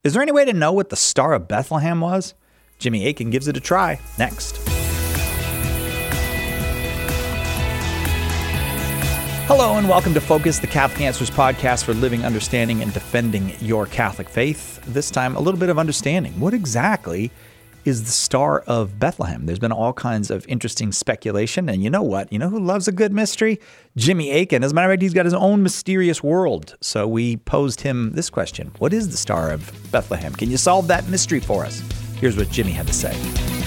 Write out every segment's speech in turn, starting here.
Is there any way to know what the Star of Bethlehem was? Jimmy Akin gives it a try next. Hello and welcome to Focus, the Catholic Answers podcast for living, understanding, and defending your Catholic faith. This time, a little bit of understanding. What exactly is the Star of Bethlehem? There's been all kinds of interesting speculation, and you know what? You know who loves a good mystery? Jimmy Akin. As a matter of fact, he's got his own mysterious world. So we posed him this question. What is the Star of Bethlehem? Can you solve that mystery for us? Here's what Jimmy had to say.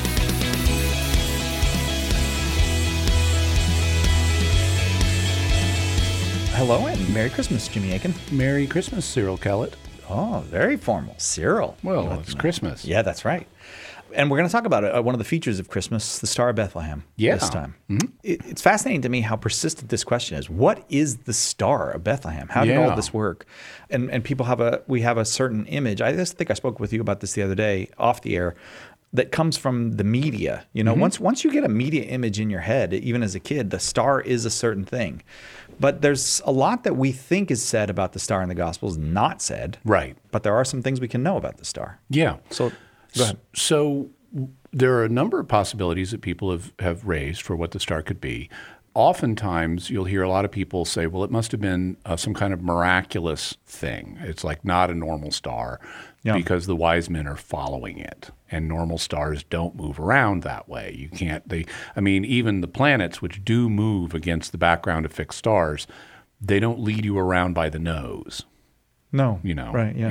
Hello and Merry Christmas, Jimmy Akin. Merry Christmas, Cyril Kellett. Oh, very formal. Cyril. Well, it's Christmas. Yeah, that's right. And we're going to talk about one of the features of Christmas, the Star of Bethlehem, this time. Mm-hmm. It's fascinating to me how persistent this question is. What is the Star of Bethlehem? How did all this work? And people we have a certain image. I just think I spoke with you about this the other day off the air, that comes from the media. You know, once you get a media image in your head, even as a kid, the star is a certain thing. But there's a lot that we think is said about the star in the Gospels not said. Right. But there are some things we can know about the star. Yeah. So go ahead. So there are a number of possibilities that people have raised for what the star could be. Oftentimes, you'll hear a lot of people say, well, it must have been some kind of miraculous thing. It's like not a normal star because the wise men are following it. And normal stars don't move around that way. You can't, even the planets, which do move against the background of fixed stars, they don't lead you around by the nose. No. You know, right? Yeah.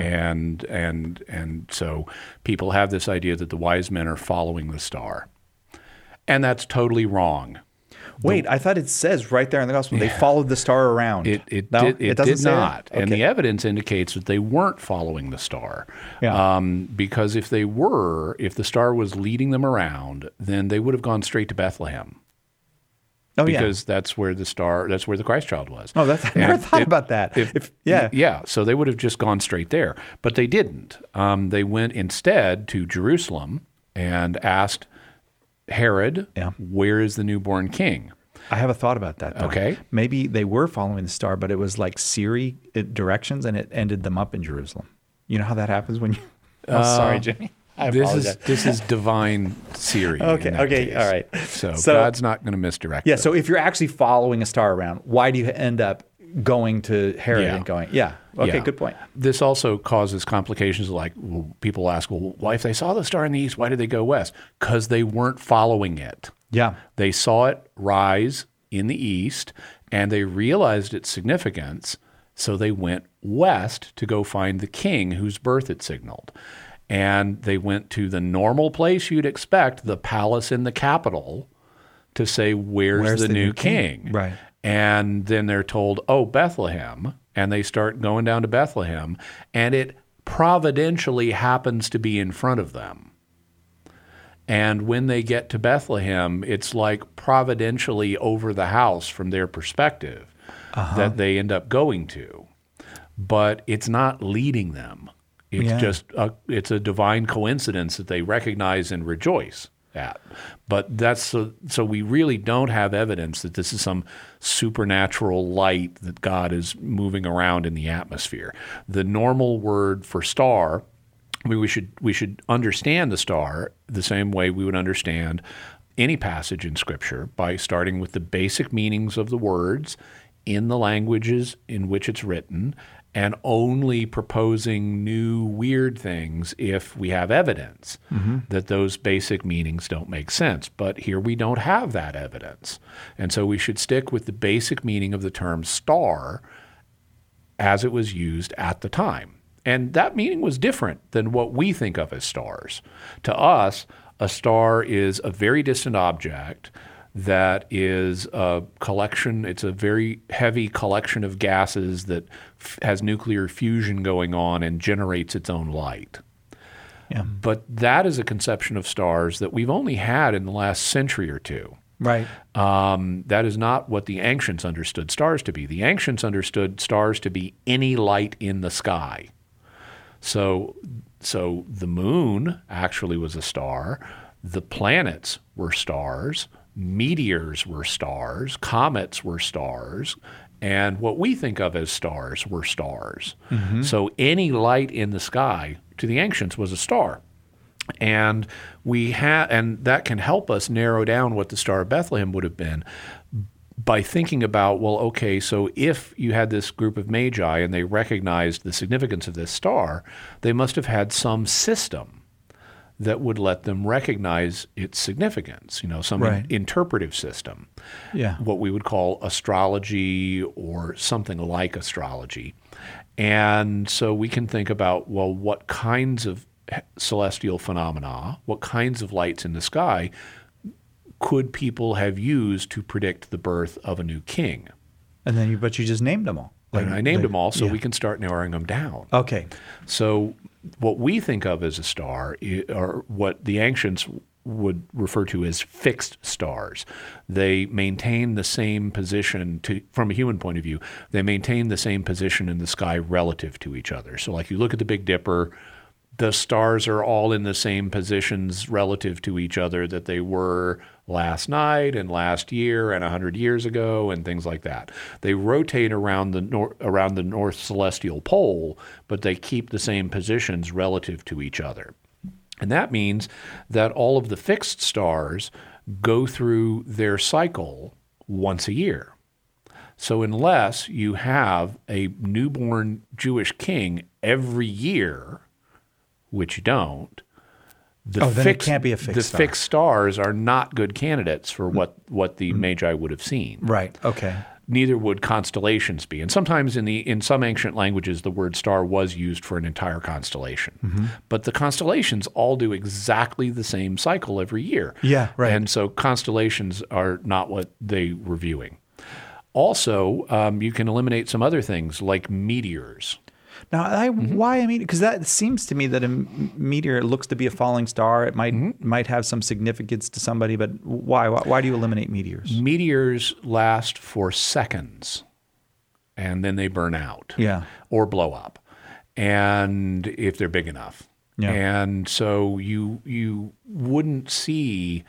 And so people have this idea that the wise men are following the star, and that's totally wrong. Wait, I thought it says right there in the Gospel they followed the star around. It did not, okay. And the evidence indicates that they weren't following the star. Yeah. Because if the star was leading them around, then they would have gone straight to Bethlehem. Oh, because that's where the Christ child was. Oh, I never thought about that. So they would have just gone straight there. But they didn't. They went instead to Jerusalem and asked Herod, where is the newborn king? I have a thought about that, though. Okay. Maybe they were following the star, but it was like Siri directions, and it ended them up in Jerusalem. You know how that happens when you... Oh, sorry, Jimmy. I apologize. This is divine Siri. Okay, all right. So God's not going to misdirect Yeah, them. so if you're actually following a star around, why do you end up going to Herod and going, good point. This also causes complications like people ask, well, why if they saw the star in the east, why did they go west? Because they weren't following it. Yeah. They saw it rise in the east, and they realized its significance, so they went west to go find the king whose birth it signaled. And they went to the normal place you'd expect, the palace in the capital, to say, where's the new king? Right. And then they're told, oh, Bethlehem. And they start going down to Bethlehem, and it providentially happens to be in front of them. And when they get to Bethlehem, it's like providentially over the house from their perspective that they end up going to. But it's not leading them. It's just it's a divine coincidence that they recognize and rejoice at. But that's so we really don't have evidence that this is some supernatural light that God is moving around in the atmosphere. The normal word for star, we should understand the star the same way we would understand any passage in Scripture, by starting with the basic meanings of the words in the languages in which it's written, and only proposing new weird things if we have evidence that those basic meanings don't make sense. But here we don't have that evidence. And so we should stick with the basic meaning of the term star as it was used at the time. And that meaning was different than what we think of as stars. To us, a star is a very distant object that is a collection. It's a very heavy collection of gases that has nuclear fusion going on and generates its own light. Yeah. But that is a conception of stars that we've only had in the last century or two. Right. That is not what the ancients understood stars to be. The ancients understood stars to be any light in the sky. So the moon actually was a star. The planets were stars. Meteors were stars. Comets were stars. And what we think of as stars were stars. Mm-hmm. So any light in the sky to the ancients was a star. And and that can help us narrow down what the Star of Bethlehem would have been by thinking about, well, okay, so if you had this group of magi and they recognized the significance of this star, they must have had some system that would let them recognize its significance, some interpretive system, what we would call astrology or something like astrology. And so we can think about, well, what kinds of celestial phenomena, what kinds of lights in the sky could people have used to predict the birth of a new king? And but you just named them all. And I named them all, so we can start narrowing them down. Okay. So what we think of as a star are what the ancients would refer to as fixed stars. They maintain the same position from a human point of view. They maintain the same position in the sky relative to each other. So like you look at the Big Dipper, the stars are all in the same positions relative to each other that they were last night and last year and 100 years ago and things like that. They rotate around the North Celestial Pole, but they keep the same positions relative to each other. And that means that all of the fixed stars go through their cycle once a year. So unless you have a newborn Jewish king every year, which you don't, it can't be a fixed star. Fixed stars are not good candidates for what the Magi would have seen. Right. Okay. Neither would constellations be. And sometimes in some ancient languages, the word star was used for an entire constellation. Mm-hmm. But the constellations all do exactly the same cycle every year. Yeah, right. And so constellations are not what they were viewing. Also, you can eliminate some other things like meteors. Now, why? I mean, because that seems to me that a meteor looks to be a falling star. It might have some significance to somebody, but why? Why do you eliminate meteors? Meteors last for seconds, and then they burn out, or blow up, and if they're big enough, and so you wouldn't see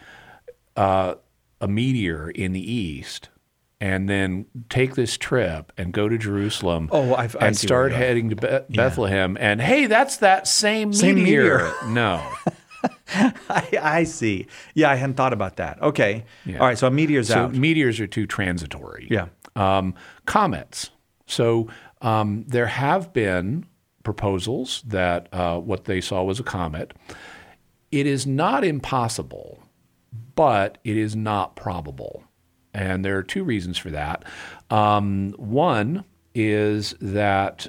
a meteor in the east and then take this trip and go to Jerusalem and start heading to Bethlehem. And, hey, that's that same meteor. No. I see. Yeah, I hadn't thought about that. Okay. Yeah. All right, so a meteor's out. So meteors are too transitory. Yeah. Comets. So there have been proposals that what they saw was a comet. It is not impossible, but it is not probable. And there are two reasons for that. One is that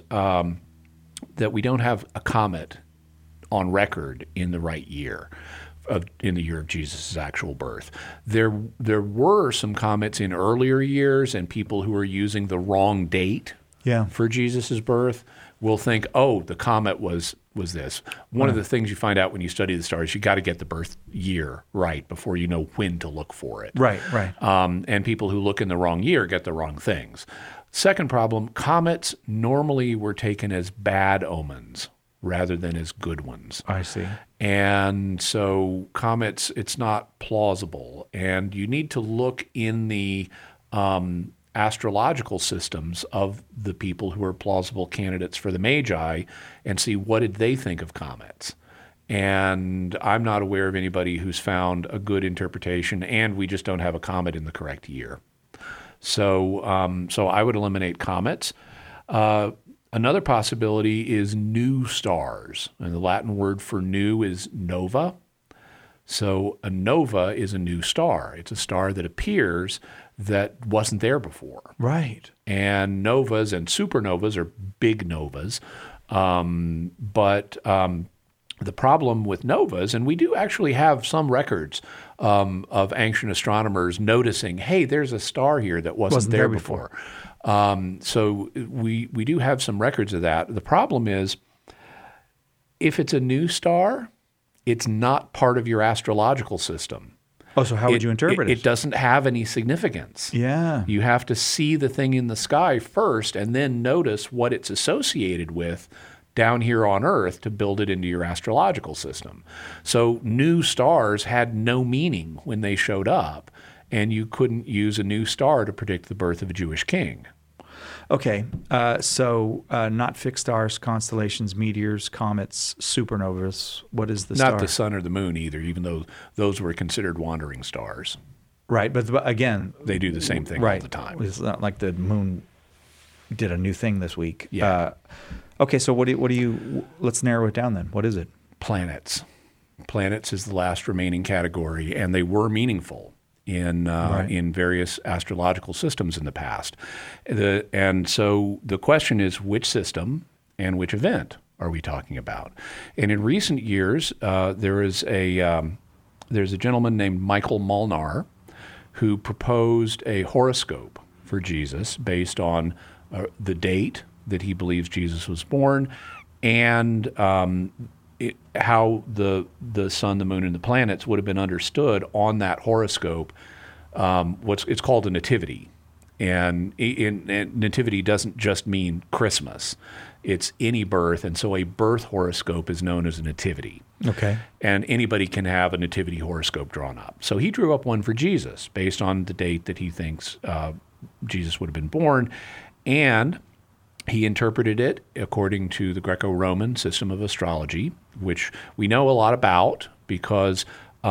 we don't have a comet on record in the right year, in the year of Jesus' actual birth. There were some comets in earlier years, and people who are using the wrong date for Jesus' birth will think, oh, the comet was this. One of the things you find out when you study the stars, you got to get the birth year right before you know when to look for it. Right. And people who look in the wrong year get the wrong things. Second problem, comets normally were taken as bad omens rather than as good ones. I see. And so comets, it's not plausible. And you need to look in the astrological systems of the people who are plausible candidates for the Magi and see what did they think of comets. And I'm not aware of anybody who's found a good interpretation, and we just don't have a comet in the correct year. So I would eliminate comets. Another possibility is new stars, and the Latin word for new is nova. So a nova is a new star. It's a star that appears that wasn't there before. Right. And novas and supernovas are big novas. But the problem with novas, and we do actually have some records of ancient astronomers noticing, hey, there's a star here that wasn't there before. So we do have some records of that. The problem is, if it's a new star, it's not part of your astrological system. Oh, so how would you interpret it? It doesn't have any significance. Yeah. You have to see the thing in the sky first and then notice what it's associated with down here on Earth to build it into your astrological system. So new stars had no meaning when they showed up, and you couldn't use a new star to predict the birth of a Jewish king. Okay, so not fixed stars, constellations, meteors, comets, supernovas. What is the star? Not the sun or the moon either, even though those were considered wandering stars. Right, but again, they do the same thing all the time. It's not like the moon did a new thing this week. Yeah. Okay, so what do you? Let's narrow it down then. What is it? Planets. Planets is the last remaining category, and they were meaningful in various astrological systems in the past. And so the question is, which system and which event are we talking about? And in recent years, there's a gentleman named Michael Molnar who proposed a horoscope for Jesus based on the date that he believes Jesus was born and how the sun, the moon, and the planets would have been understood on that horoscope. It's called a nativity. And nativity doesn't just mean Christmas. It's any birth, and so a birth horoscope is known as a nativity. Okay. And anybody can have a nativity horoscope drawn up. So he drew up one for Jesus based on the date that he thinks Jesus would have been born, and he interpreted it according to the Greco-Roman system of astrology, which we know a lot about because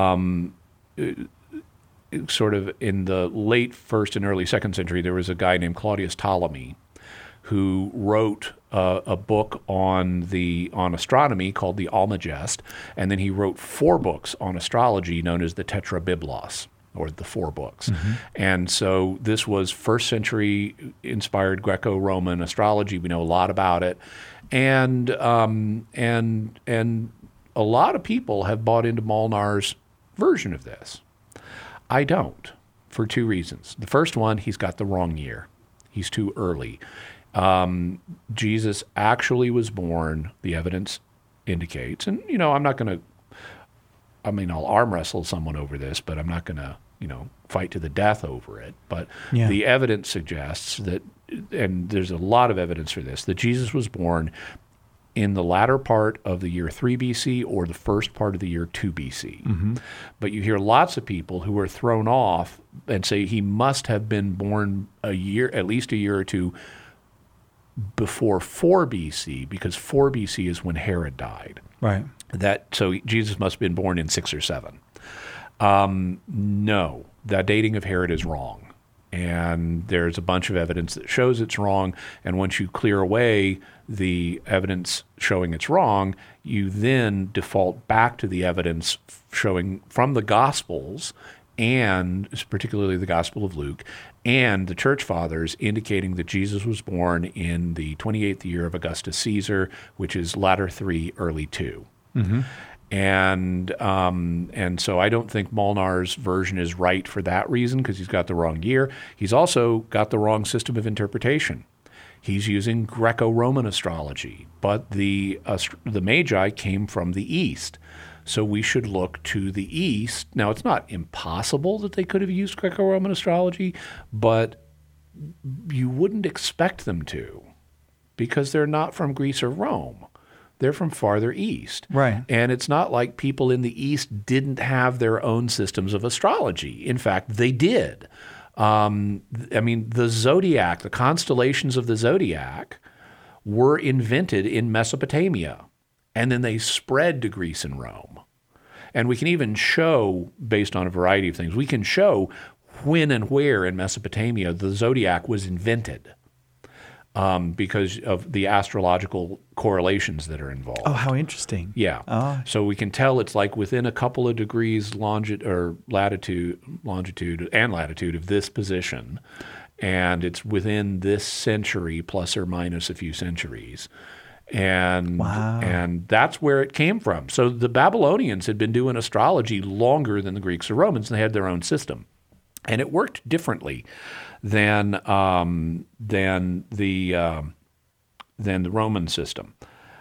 sort of in the late 1st and early 2nd century, there was a guy named Claudius Ptolemy who wrote a book on astronomy called the Almagest, and then he wrote 4 books on astrology known as the Tetrabiblos, or the 4 books. Mm-hmm. And so this was 1st century inspired Greco-Roman astrology. We know a lot about it. And a lot of people have bought into Molnar's version of this. I don't, for 2 reasons. The first one, he's got the wrong year. He's too early. Jesus actually was born, the evidence indicates, and I'm not going to, I'll arm wrestle someone over this, but I'm not going to, fight to the death over it. But the evidence suggests that, and there's a lot of evidence for this, that Jesus was born in the latter part of the year 3 BC or the first part of the year 2 BC. Mm-hmm. But you hear lots of people who are thrown off and say he must have been born at least a year or two before 4 BC, because 4 BC is when Herod died. Right. So Jesus must have been born in 6 or 7. No, that dating of Herod is wrong. And there's a bunch of evidence that shows it's wrong. And once you clear away the evidence showing it's wrong, you then default back to the evidence showing from the Gospels, and particularly the Gospel of Luke, and the Church Fathers indicating that Jesus was born in the 28th year of Augustus Caesar, which is latter 3, early 2. Mm-hmm. And so I don't think Molnar's version is right for that reason, because he's got the wrong year. He's also got the wrong system of interpretation. He's using Greco-Roman astrology, but the Magi came from the East. So we should look to the East. Now, it's not impossible that they could have used Greco-Roman astrology, but you wouldn't expect them to, because they're not from Greece or Rome. They're from farther east. Right. And it's not like people in the East didn't have their own systems of astrology. In fact, they did. The zodiac, the constellations of the zodiac were invented in Mesopotamia, and then they spread to Greece and Rome. And we can even show, based on a variety of things, we can show when and where in Mesopotamia the zodiac was invented. Because of the astrological correlations that are involved. Oh, how interesting. Yeah. Oh. So we can tell it's like within a couple of degrees longitude and latitude of this position, and it's within this century plus or minus a few centuries. And that's where it came from. So the Babylonians had been doing astrology longer than the Greeks or Romans, and they had their own system. And it worked differently than the Roman system.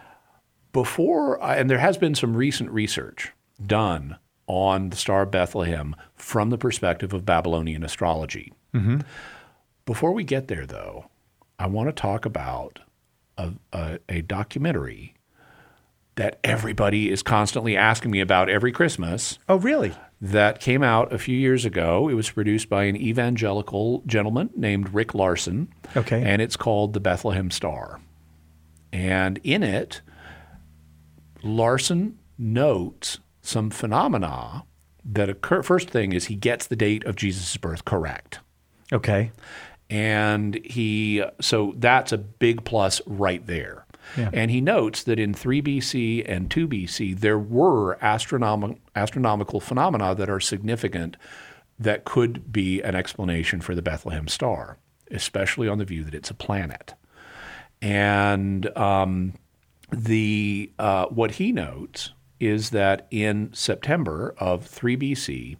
And there has been some recent research done on the Star of Bethlehem from the perspective of Babylonian astrology. Mm-hmm. Before we get there, though, I want to talk about a documentary that everybody is constantly asking me about every Christmas. Oh, really? That came out a few years ago. It was produced by an evangelical gentleman named Rick Larson. Okay. And it's called The Bethlehem Star. And in it, Larson notes some phenomena that occur. First thing is he gets the date of Jesus' birth correct. Okay. And so that's a big plus right there. Yeah. And he notes that in 3 BC and 2 BC, there were astronomical phenomena that are significant that could be an explanation for the Bethlehem star, especially on the view that it's a planet. And what he notes is that in September of 3 BC,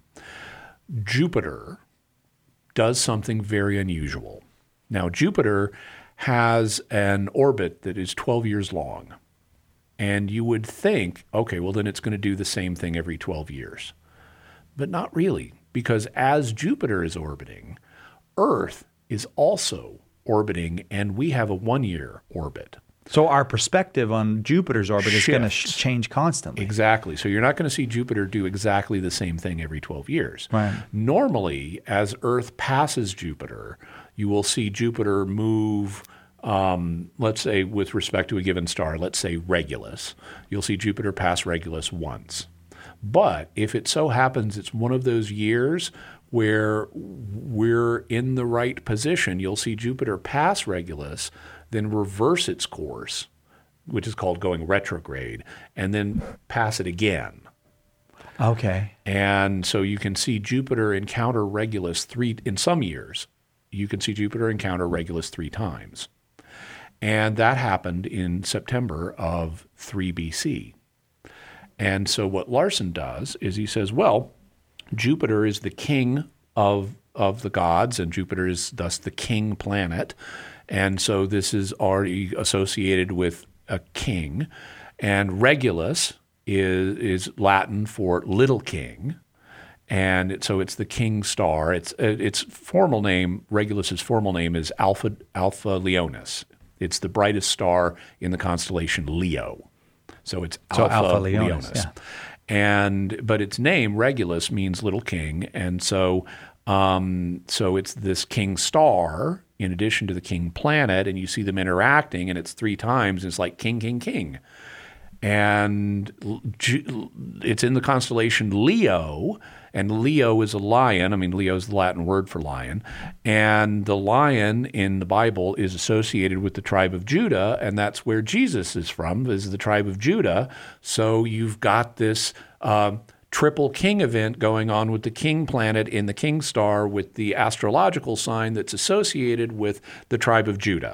Jupiter does something very unusual. Now, Jupiter has an orbit that is 12 years long. And you would think, okay, well, then it's going to do the same thing every 12 years. But not really, because as Jupiter is orbiting, Earth is also orbiting, and we have a 1-year orbit. So our perspective on Jupiter's orbit is going to change constantly. Exactly. So you're not going to see Jupiter do exactly the same thing every 12 years. Right. Normally, as Earth passes Jupiter, you will see Jupiter move, let's say with respect to a given star, let's say Regulus. You'll see Jupiter pass Regulus once. But if it so happens it's one of those years where we're in the right position, you'll see Jupiter pass Regulus, then reverse its course, which is called going retrograde, and then pass it again. Okay. And so you can see Jupiter encounter Regulus in some years. You can see Jupiter encounter Regulus 3 times. And that happened in September of 3 BC. And so what Larson does is he says, well, Jupiter is the king of the gods, and Jupiter is thus the king planet. And so this is already associated with a king. And Regulus is Latin for little king. And so it's the king star. Its formal name, Regulus's formal name is Alpha Leonis. It's the brightest star in the constellation Leo. So it's Alpha Leonis. Yeah. But its name, Regulus, means little king. And so it's this king star in addition to the king planet, and you see them interacting, and it's 3 times. It's like king, king, king. And it's in the constellation Leo, and Leo is a lion. I mean, Leo is the Latin word for lion. And the lion in the Bible is associated with the tribe of Judah, and that's where Jesus is from, is the tribe of Judah. So you've got this triple king event going on with the king planet in the king star with the astrological sign that's associated with the tribe of Judah.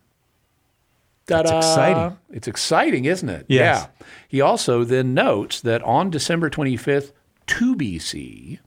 Ta-da. That's exciting. It's exciting, isn't it? Yes. Yeah. He also then notes that on December 25th, 2 BC,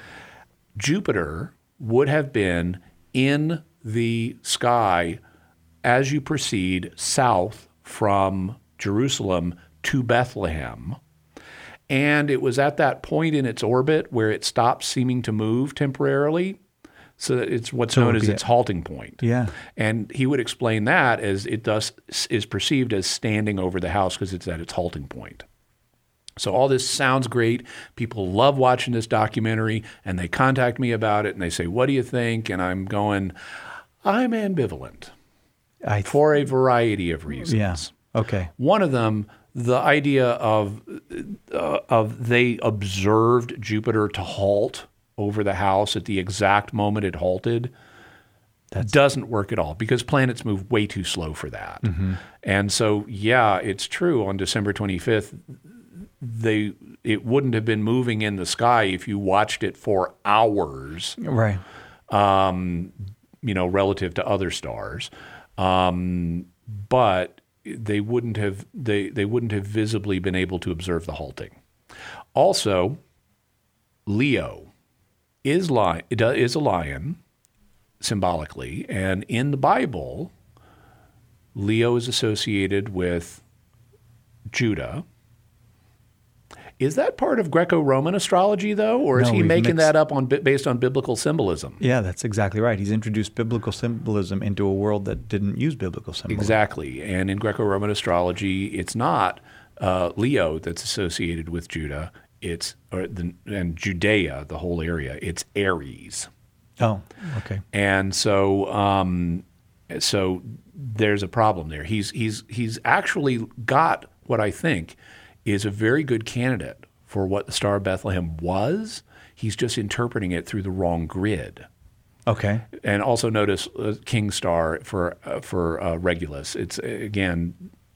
Jupiter would have been in the sky as you proceed south from Jerusalem to Bethlehem. And it was at that point in its orbit where it stopped seeming to move temporarily. So it's what's known as its halting point. Yeah. And he would explain that as it thus is perceived as standing over the house because it's at its halting point. So all this sounds great. People love watching this documentary, and they contact me about it, and they say, what do you think? And I'm going, I'm ambivalent for a variety of reasons. Yeah. Okay. One of them, the idea of they observed Jupiter to halt over the house at the exact moment it halted, that doesn't work at all because planets move way too slow for that. Mm-hmm. And so, yeah, it's true. On December 25th, it wouldn't have been moving in the sky if you watched it for hours, right? Relative to other stars, but they wouldn't have visibly been able to observe the halting. Also, Leo is a lion symbolically, and in the Bible, Leo is associated with Judah. Is that part of Greco-Roman astrology, though, or is he making that up based on biblical symbolism? Yeah, that's exactly right. He's introduced biblical symbolism into a world that didn't use biblical symbolism. Exactly. And in Greco-Roman astrology, it's not Leo that's associated with Judah, and Judea, the whole area, it's Aries. Oh, okay. And so so there's a problem there. He's actually got what I think is a very good candidate for what the Star of Bethlehem was. He's just interpreting it through the wrong grid. Okay. And also notice King Star for Regulus. It's again,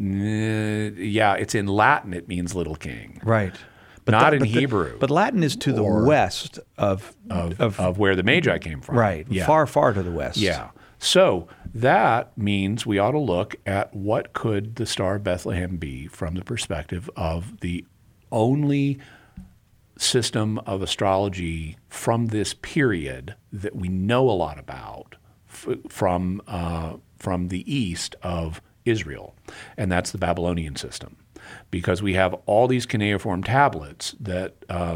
it's in Latin. It means little king. Right. But not in Hebrew. But Latin is to the west of where the Magi came from. Right. Yeah. Far, far to the west. Yeah. So that means we ought to look at what could the Star of Bethlehem be from the perspective of the only system of astrology from this period that we know a lot about from the east of Israel, and that's the Babylonian system, because we have all these cuneiform tablets that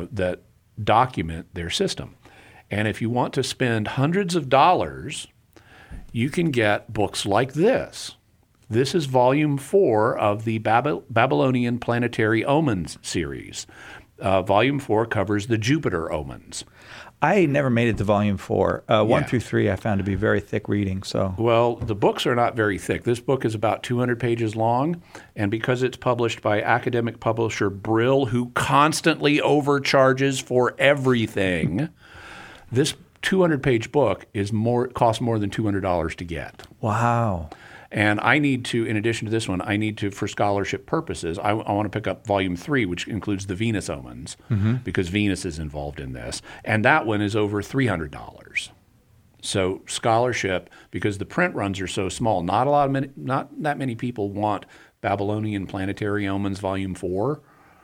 document their system. And if you want to spend hundreds of dollars, you can get books like this. This is volume 4 of the Babylonian Planetary Omens series. Volume 4 covers the Jupiter omens. I never made it to volume 4. 1 through 3 I found to be very thick reading. So, well, the books are not very thick. This book is about 200 pages long, and because it's published by academic publisher Brill, who constantly overcharges for everything, this 200-page book costs more than $200 to get. Wow. And I need to, in addition to this one, for scholarship purposes, I want to pick up volume 3, which includes the Venus omens, because Venus is involved in this. And that one is over $300. So scholarship, because the print runs are so small, not that many people want Babylonian Planetary Omens volume 4.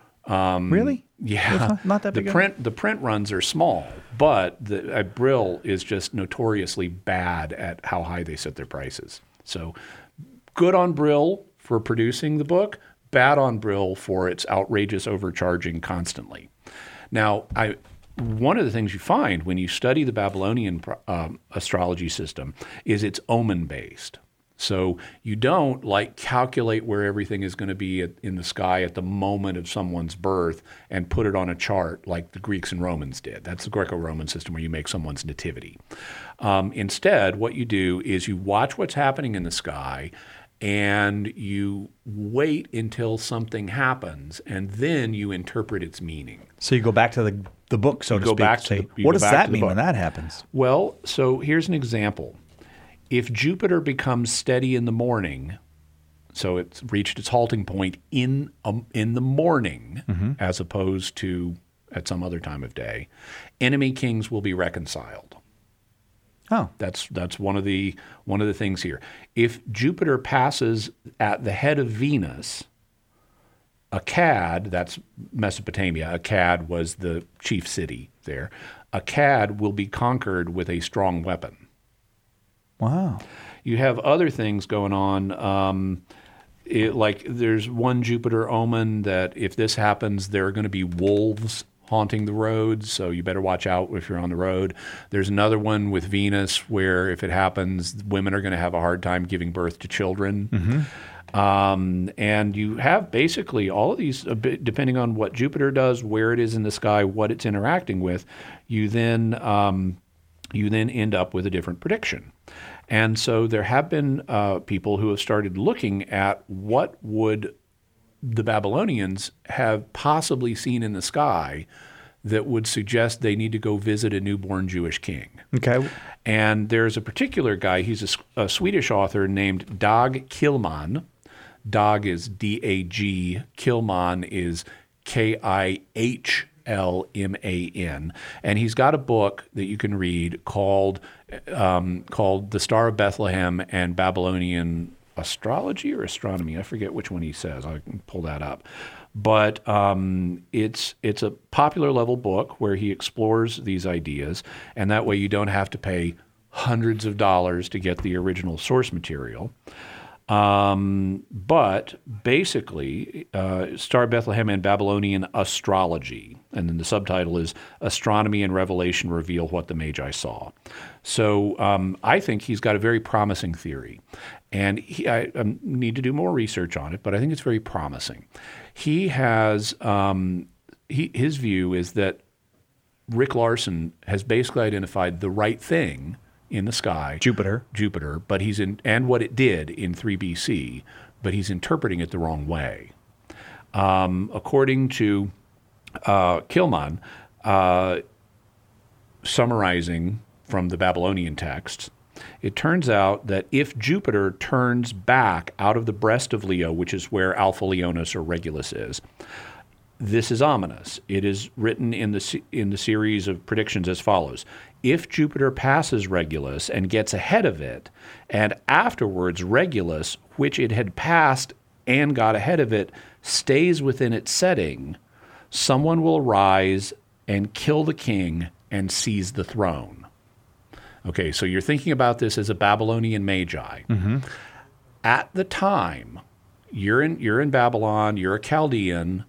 Really? Yeah. Not that big. The print runs are small, but Brill is just notoriously bad at how high they set their prices. So good on Brill for producing the book, bad on Brill for its outrageous overcharging constantly. Now, one of the things you find when you study the Babylonian astrology system is it's omen-based. So you don't calculate where everything is going to be in the sky at the moment of someone's birth and put it on a chart like the Greeks and Romans did. That's the Greco-Roman system where you make someone's nativity. Instead, what you do is you watch what's happening in the sky and you wait until something happens and then you interpret its meaning. So you go back to the book, so to speak. What does that mean when that happens? Well, so here's an example. If Jupiter becomes steady in the morning, so it's reached its halting point in the morning, as opposed to at some other time of day, enemy kings will be reconciled. Oh, that's one of the things here. If Jupiter passes at the head of Venus, Akkad, that's Mesopotamia. Akkad was the chief city there. Akkad will be conquered with a strong weapon. Wow. You have other things going on. Like there's one Jupiter omen that if this happens, there are going to be wolves haunting the roads, so you better watch out if you're on the road. There's another one with Venus where if it happens, women are going to have a hard time giving birth to children. And you have basically all of these, depending on what Jupiter does, where it is in the sky, what it's interacting with, you then end up with a different prediction. And so there have been people who have started looking at what would the Babylonians have possibly seen in the sky that would suggest they need to go visit a newborn Jewish king. Okay. And there's a particular guy, he's a Swedish author named Dag Killman. Dag is D-A-G, Killman is K-I-H-L-M-A-N. And he's got a book that you can read called The Star of Bethlehem and Babylonian Astrology or Astronomy. I forget which one he says. I can pull that up. But it's a popular level book where he explores these ideas, and that way you don't have to pay hundreds of dollars to get the original source material. But basically, Star of Bethlehem and Babylonian Astrology, and then the subtitle is Astronomy and Revelation Reveal What the Magi Saw. So I think he's got a very promising theory, and I need to do more research on it, but I think it's very promising. he has his view is that Rick Larson has basically identified the right thing in the sky, Jupiter, but and what it did in 3 BC, but he's interpreting it the wrong way. According to Kilman, summarizing from the Babylonian texts, it turns out that if Jupiter turns back out of the breast of Leo, which is where Alpha Leonis or Regulus is, this is ominous. It is written in the series of predictions as follows. If Jupiter passes Regulus and gets ahead of it, and afterwards Regulus, which it had passed and got ahead of it, stays within its setting, someone will rise and kill the king and seize the throne. Okay, so you're thinking about this as a Babylonian magi. Mm-hmm. At the time, you're in Babylon, you're a Chaldean,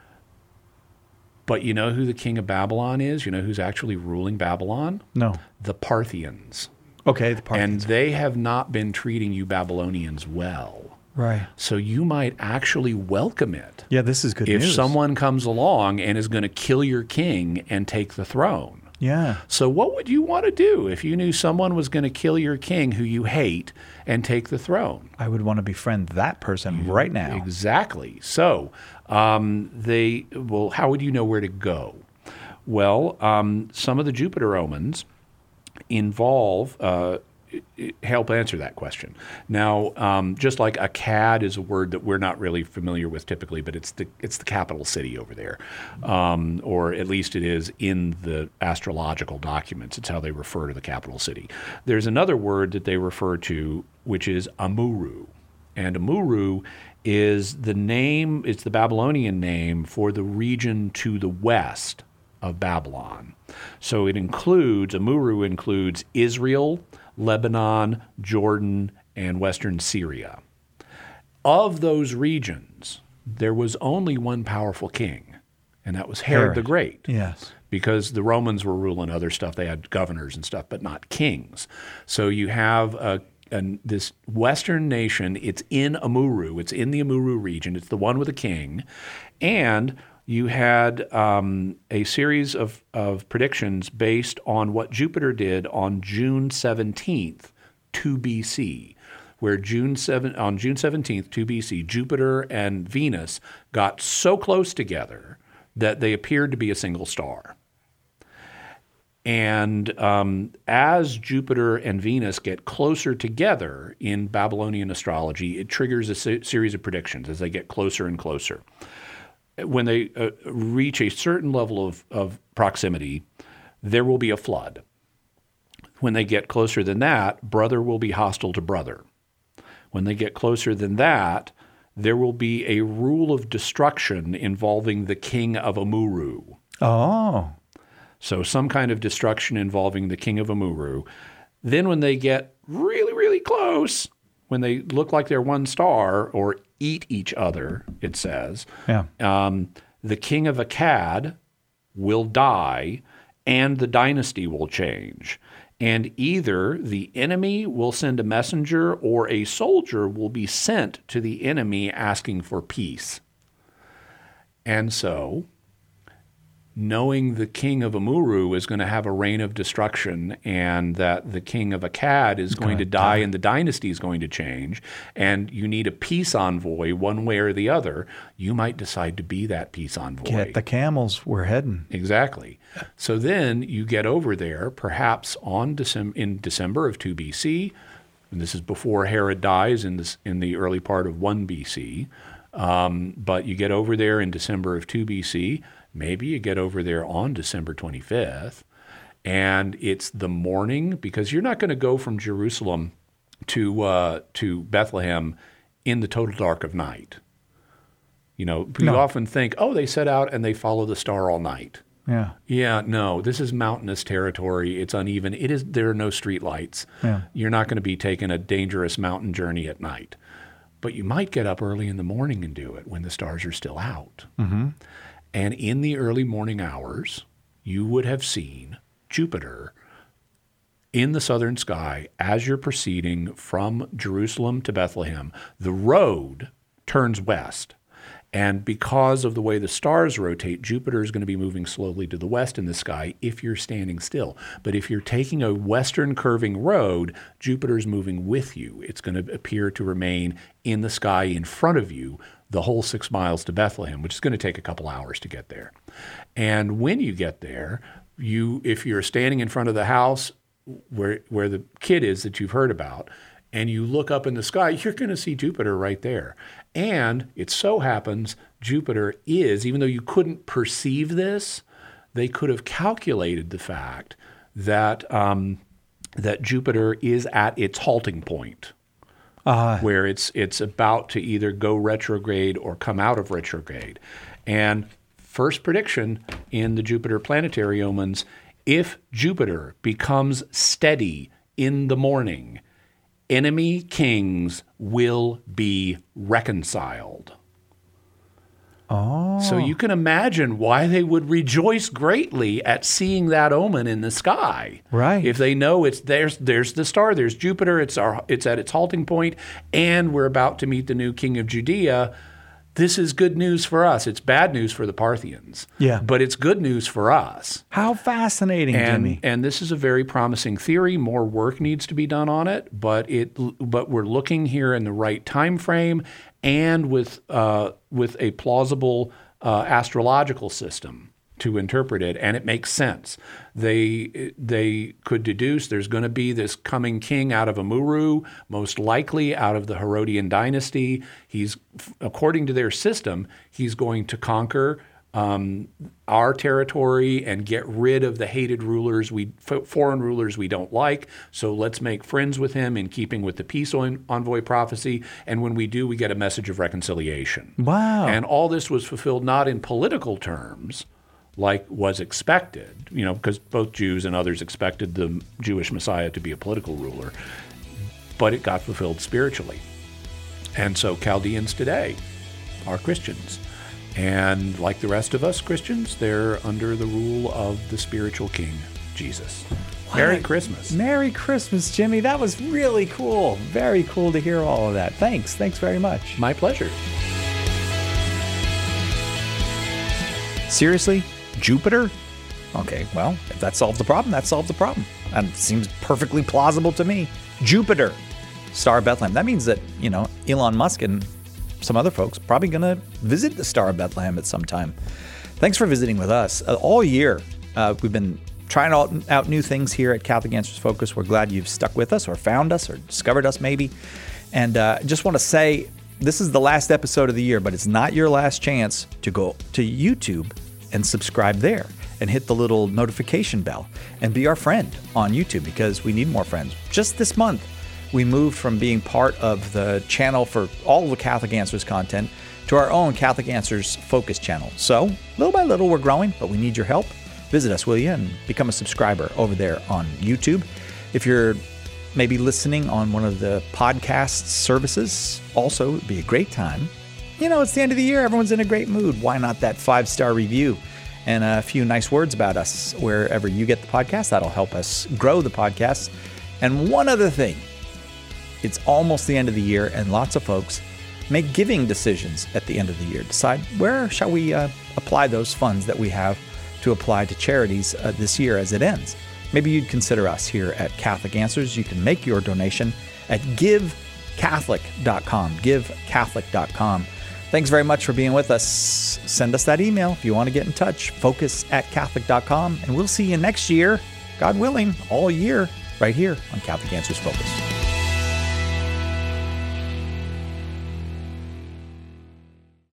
but you know who the king of Babylon is? You know who's actually ruling Babylon? No. The Parthians. Okay, the Parthians. And they have not been treating you Babylonians well. Right. So you might actually welcome it. Yeah, this is good news. If someone comes along and is going to kill your king and take the throne. Yeah. So what would you want to do if you knew someone was going to kill your king who you hate and take the throne? I would want to befriend that person right now. Exactly. So how would you know where to go? Well, some of the Jupiter omens involve help answer that question. Now, just like Akkad is a word that we're not really familiar with typically, but it's the capital city over there, or at least it is in the astrological documents. It's how they refer to the capital city. There's another word that they refer to, which is Amurru, and Amurru is the name. It's the Babylonian name for the region to the west of Babylon. So Amurru includes Israel, Lebanon, Jordan, and western Syria. Of those regions, there was only one powerful king, and that was Herod the Great. Yes. Because the Romans were ruling other stuff. They had governors and stuff, but not kings. So you have this western nation. It's in Amurru. It's in the Amurru region. It's the one with a king. And you had a series of predictions based on what Jupiter did on June 17th, 2 BC, where on June 17th, 2 BC, Jupiter and Venus got so close together that they appeared to be a single star. And as Jupiter and Venus get closer together in Babylonian astrology, it triggers a series of predictions as they get closer and closer. When they reach a certain level of proximity, there will be a flood. When they get closer than that, brother will be hostile to brother. When they get closer than that, there will be a rule of destruction involving the king of Amurru. Oh. So some kind of destruction involving the king of Amurru. Then when they get really, really close, when they look like they're one star or eat each other, it says, the king of Akkad will die and the dynasty will change. And either the enemy will send a messenger or a soldier will be sent to the enemy asking for peace. And so, knowing the king of Amurru is going to have a reign of destruction and that the king of Akkad is going to die and the dynasty is going to change, and you need a peace envoy one way or the other, you might decide to be that peace envoy. Get the camels, we're heading. Exactly. So then you get over there, perhaps in December of 2 BC, and this is before Herod dies in the early part of 1 BC, but you get over there in December of 2 BC, maybe you get over there on December 25th, and it's the morning, because you're not going to go from Jerusalem to Bethlehem in the total dark of night. You know, people often think, they set out and they follow the star all night. Yeah. Yeah, no, this is mountainous territory. It's uneven. There are no street lights. Yeah. You're not going to be taking a dangerous mountain journey at night. But you might get up early in the morning and do it when the stars are still out. Mm-hmm. And in the early morning hours, you would have seen Jupiter in the southern sky as you're proceeding from Jerusalem to Bethlehem. The road turns west, And because of the way the stars rotate, Jupiter is going to be moving slowly to the west in the sky if you're standing still. But if you're taking a western curving road, Jupiter's moving with you. It's going to appear to remain in the sky in front of you the whole 6 miles to Bethlehem, which is going to take a couple hours to get there. And when you get there, if you're standing in front of the house where the kid is that you've heard about, and you look up in the sky, you're going to see Jupiter right there. And it so happens Jupiter is, even though you couldn't perceive this, they could have calculated the fact that that Jupiter is at its halting point, where it's about to either go retrograde or come out of retrograde. And first prediction in the Jupiter planetary omens, if Jupiter becomes steady in the morning, enemy kings will be reconciled. Oh. So you can imagine why they would rejoice greatly at seeing that omen in the sky. Right. If they know there's the star, there's Jupiter, it's at its halting point, and we're about to meet the new king of Judea. This is good news for us. It's bad news for the Parthians. Yeah. But it's good news for us. How fascinating, Jimmy. And this is a very promising theory. More work needs to be done on it, but we're looking here in the right time frame and with a plausible astrological system to interpret it, and it makes sense. They could deduce there's going to be this coming king out of Amuru, most likely out of the Herodian dynasty. He's, according to their system, he's going to conquer our territory and get rid of the hated rulers, foreign rulers we don't like. So let's make friends with him in keeping with the peace envoy prophecy. And when we do, we get a message of reconciliation. Wow. And all this was fulfilled not in political terms, like was expected, because both Jews and others expected the Jewish Messiah to be a political ruler, but it got fulfilled spiritually. And so Chaldeans today are Christians. And like the rest of us Christians, they're under the rule of the spiritual king, Jesus. Merry Christmas. Merry Christmas, Jimmy. That was really cool. Very cool to hear all of that. Thanks. Thanks very much. My pleasure. Seriously? Jupiter? Okay, well, if that solves the problem, that solves the problem. And it seems perfectly plausible to me. Jupiter, Star of Bethlehem. That means that, Elon Musk and some other folks probably going to visit the Star of Bethlehem at some time. Thanks for visiting with us. All year, we've been trying out new things here at Catholic Answers Focus. We're glad you've stuck with us or found us or discovered us maybe. And just want to say, this is the last episode of the year, but it's not your last chance to go to YouTube and subscribe there and hit the little notification bell and be our friend on YouTube, because we need more friends. Just this month, we moved from being part of the channel for all of the Catholic Answers content to our own Catholic Answers Focus channel. So little by little, we're growing, but we need your help. Visit us, will you, and become a subscriber over there on YouTube. If you're maybe listening on one of the podcast services, also it'd be a great time. It's the end of the year. Everyone's in a great mood. Why not that 5-star review and a few nice words about us wherever you get the podcast? That'll help us grow the podcast. And one other thing, it's almost the end of the year, and lots of folks make giving decisions at the end of the year. Decide where shall we apply those funds that we have to apply to charities this year as it ends. Maybe you'd consider us here at Catholic Answers. You can make your donation at givecatholic.com. Givecatholic.com. Thanks very much for being with us. Send us that email if you want to get in touch. focus@catholic.com. And we'll see you next year, God willing, all year, right here on Catholic Answers Focus.